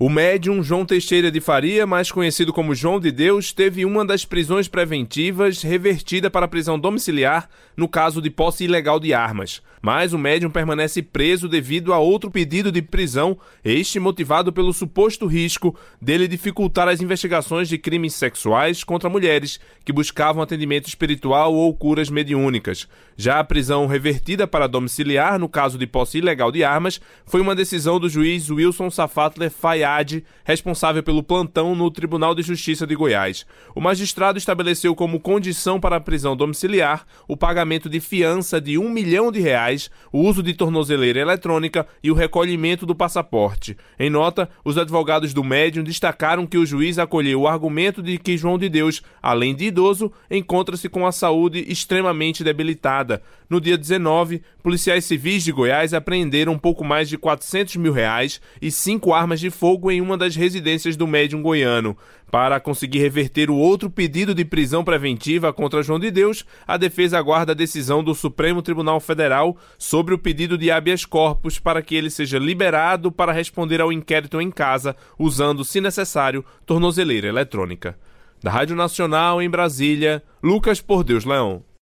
O médium João Teixeira de Faria, mais conhecido como João de Deus, teve uma das prisões preventivas revertida para prisão domiciliar no caso de posse ilegal de armas. Mas o médium permanece preso devido a outro pedido de prisão, este motivado pelo suposto risco dele dificultar as investigações de crimes sexuais contra mulheres que buscavam atendimento espiritual ou curas mediúnicas. Já a prisão revertida para domiciliar no caso de posse ilegal de armas foi uma decisão do juiz Wilson Safatler Fayad, responsável pelo plantão no Tribunal de Justiça de Goiás. O magistrado estabeleceu como condição para a prisão domiciliar o pagamento de fiança de R$1 milhão, o uso de tornozeleira eletrônica e o recolhimento do passaporte. Em nota, os advogados do médium destacaram que o juiz acolheu o argumento de que João de Deus, além de idoso, encontra-se com a saúde extremamente debilitada. No dia 19, policiais civis de Goiás apreenderam um pouco mais de R$400 mil e 5 armas de fogo em uma das residências do médium goiano. Para conseguir reverter o outro pedido de prisão preventiva contra João de Deus, a defesa aguarda a decisão do Supremo Tribunal Federal sobre o pedido de habeas corpus para que ele seja liberado para responder ao inquérito em casa, usando, se necessário, tornozeleira eletrônica. Da Rádio Nacional em Brasília, Lucas Por Deus Leão.